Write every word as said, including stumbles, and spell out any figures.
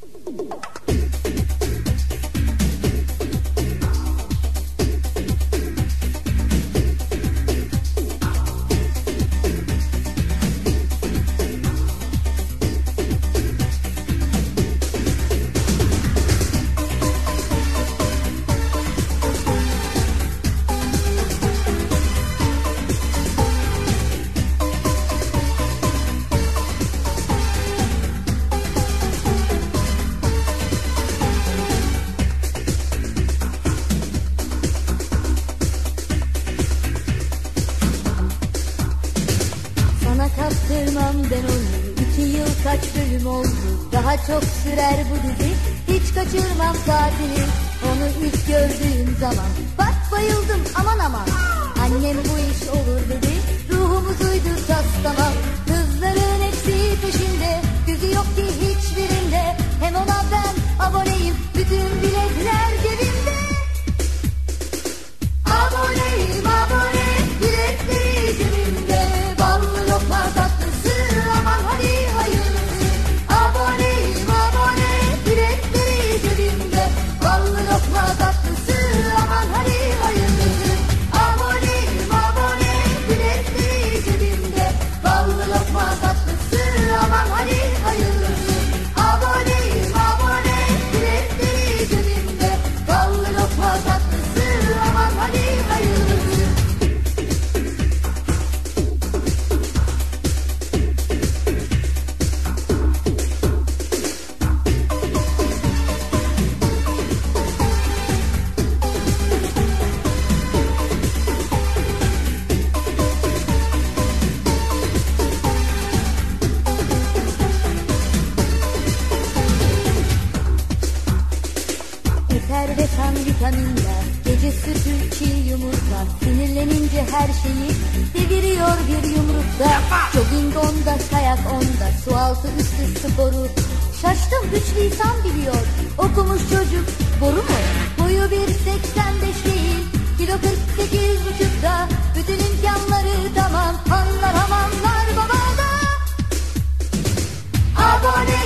Kaptırmam ben onu, iki yıl kaç bölüm oldu, daha çok sürer bu dizi. Hiç kaçırmam saatini, onu ilk gördüğüm zaman. Bak bayıldım aman aman, annem bu iş olur dedi. Ruhumuz uydu tas tamam, kızların hepsi peşinde, gözü yok ki hiçbirinde. Hem ona ben aboneyim, bütün biletler cebimde. Aboneyim abone, biletleri cebimde. Ballı lokma tatlısı, aman hadi hayırlısı. Aboneyim abone, biletleri cebimde. Ballı lokma tatlısı, aman hadi hayırlısı. Aboneyim abone, biletleri cebimde. Ballı lokma tatlısı, aman hadi hayırlısı. Aboneyim abone, biletleri cebimde. Ballı lokma tatlısı, aman hadi hayırlısı. Eter ve kan vitaminler, gece sütü çiğ yumurta. Sinirlenince her şeyi deviriyor bir yumrukta. Jogging onda, kayak onda, su altı üstü sporu. Şaştım üç lisan biliyor, okumuş çocuk boru mu? Boyu bir seksen beş değil, kilo kırk sekiz buçukta. Bütün imkanları tamam, anlar hamamlar babada. Abone